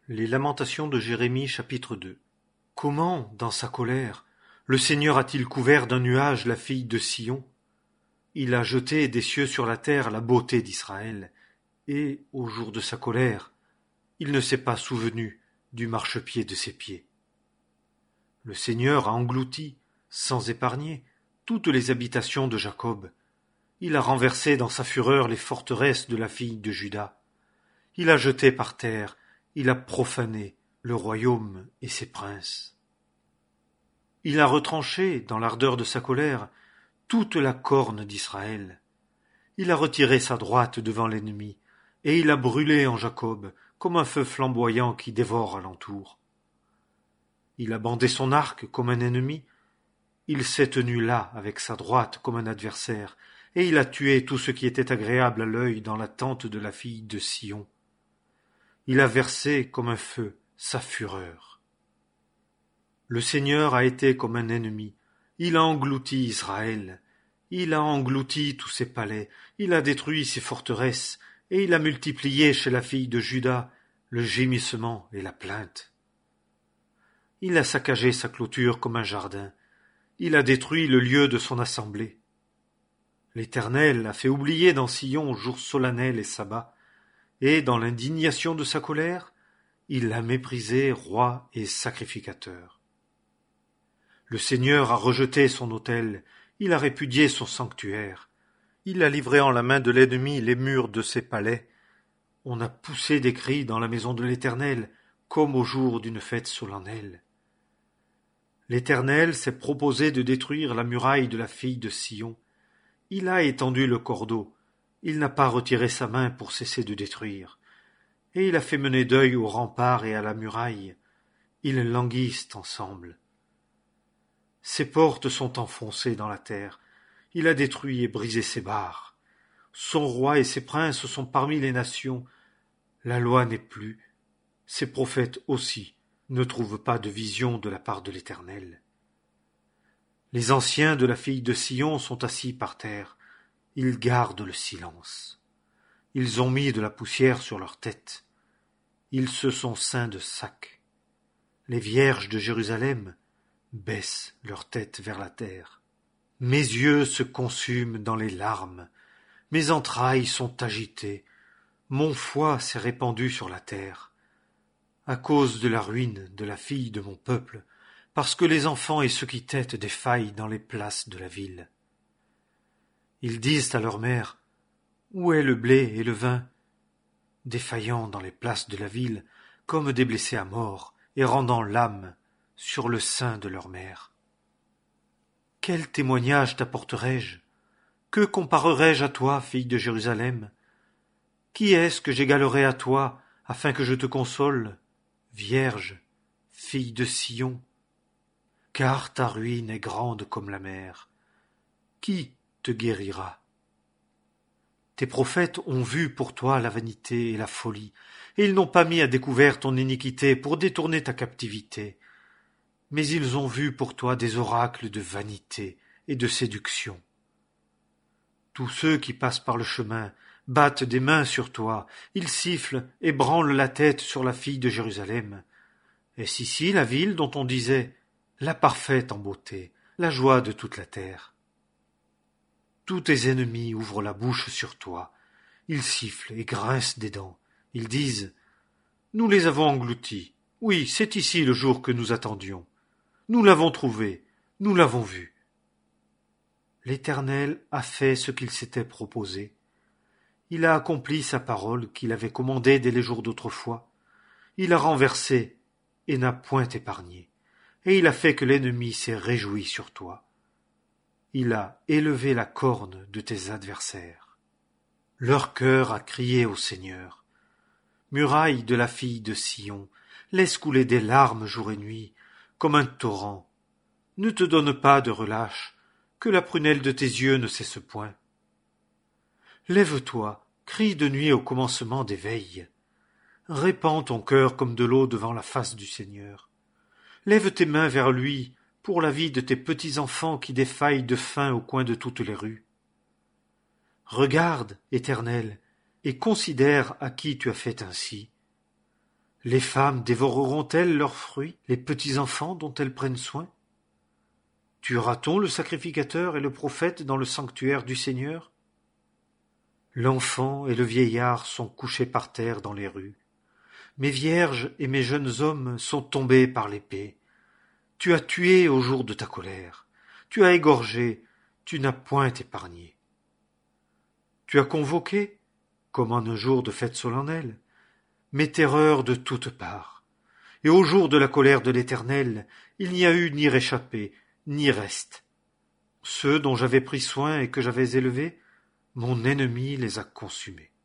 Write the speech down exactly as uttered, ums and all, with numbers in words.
Les Lamentations de Jérémie chapitre deux. Comment, dans sa colère, le Seigneur a-t-il couvert d'un nuage la fille de Sion? Il a jeté des cieux sur la terre la beauté d'Israël, et, au jour de sa colère, il ne s'est pas souvenu du marchepied de ses pieds. Le Seigneur a englouti, sans épargner, toutes les habitations de Jacob. Il a renversé dans sa fureur les forteresses de la fille de Juda. Il a jeté par terre, il a profané le royaume et ses princes. Il a retranché, dans l'ardeur de sa colère, toute la corne d'Israël. Il a retiré sa droite devant l'ennemi, et il a brûlé en Jacob comme un feu flamboyant qui dévore alentour. Il a bandé son arc comme un ennemi, il s'est tenu là avec sa droite comme un adversaire, et il a tué tout ce qui était agréable à l'œil dans la tente de la fille de Sion. Il a versé comme un feu sa fureur. Le Seigneur a été comme un ennemi, il a englouti Israël, il a englouti tous ses palais, il a détruit ses forteresses, et il a multiplié chez la fille de Juda le gémissement et la plainte. Il a saccagé sa clôture comme un jardin, il a détruit le lieu de son assemblée. L'Éternel a fait oublier dans Sion jours solennels et sabbats, et dans l'indignation de sa colère, il l'a méprisé roi et sacrificateur. Le Seigneur a rejeté son autel, il a répudié son sanctuaire, il a livré en la main de l'ennemi les murs de ses palais. On a poussé des cris dans la maison de l'Éternel, comme au jour d'une fête solennelle. L'Éternel s'est proposé de détruire la muraille de la fille de Sion. Il a étendu le cordeau, il n'a pas retiré sa main pour cesser de détruire, et il a fait mener deuil aux remparts et à la muraille. Ils languissent ensemble. Ses portes sont enfoncées dans la terre, il a détruit et brisé ses barres. Son roi et ses princes sont parmi les nations, la loi n'est plus, ses prophètes aussi ne trouvent pas de vision de la part de l'Éternel. Les anciens de la fille de Sion sont assis par terre, ils gardent le silence. Ils ont mis de la poussière sur leur tête. Ils se sont ceints de sacs. Les vierges de Jérusalem baissent leur tête vers la terre. Mes yeux se consument dans les larmes. Mes entrailles sont agitées. Mon foie s'est répandu sur la terre. À cause de la ruine de la fille de mon peuple, parce que les enfants et ceux qui têtent défaillent dans les places de la ville. Ils disent à leur mère, « Où est le blé et le vin ?» Défaillant dans les places de la ville, comme des blessés à mort, et rendant l'âme sur le sein de leur mère. Quel témoignage t'apporterai-je? Que comparerai-je à toi, fille de Jérusalem? Qui est-ce que j'égalerai à toi, afin que je te console, Vierge, fille de Sion? Car ta ruine est grande comme la mer. Qui te guérira? Tes prophètes ont vu pour toi la vanité et la folie, et ils n'ont pas mis à découvert ton iniquité pour détourner ta captivité. Mais ils ont vu pour toi des oracles de vanité et de séduction. Tous ceux qui passent par le chemin battent des mains sur toi, ils sifflent et branlent la tête sur la fille de Jérusalem. Est-ce ici la ville dont on disait « la parfaite en beauté, la joie de toute la terre » ? Tous tes ennemis ouvrent la bouche sur toi, ils sifflent et grincent des dents, ils disent « Nous les avons engloutis, oui, c'est ici le jour que nous attendions. Nous l'avons trouvé, nous l'avons vu. » L'Éternel a fait ce qu'il s'était proposé. Il a accompli sa parole qu'il avait commandée dès les jours d'autrefois. Il a renversé et n'a point épargné, et il a fait que l'ennemi s'est réjoui sur toi. Il a élevé la corne de tes adversaires. Leur cœur a crié au Seigneur. Muraille de la fille de Sion, laisse couler des larmes jour et nuit, comme un torrent. Ne te donne pas de relâche, que la prunelle de tes yeux ne cesse point. Lève-toi, crie de nuit au commencement des veilles. Répands ton cœur comme de l'eau devant la face du Seigneur. Lève tes mains vers lui, pour la vie de tes petits-enfants qui défaillent de faim au coin de toutes les rues. Regarde, Éternel, et considère à qui tu as fait ainsi. Les femmes dévoreront-elles leurs fruits, les petits enfants dont elles prennent soin? Tuera-t-on le sacrificateur et le prophète dans le sanctuaire du Seigneur? L'enfant et le vieillard sont couchés par terre dans les rues. Mes vierges et mes jeunes hommes sont tombés par l'épée. Tu as tué au jour de ta colère. Tu as égorgé, tu n'as point épargné. Tu as convoqué, comme en un jour de fête solennelle, mes terreurs de toutes parts. Et au jour de la colère de l'Éternel, il n'y a eu ni réchappé, ni reste. Ceux dont j'avais pris soin et que j'avais élevés, mon ennemi les a consumés.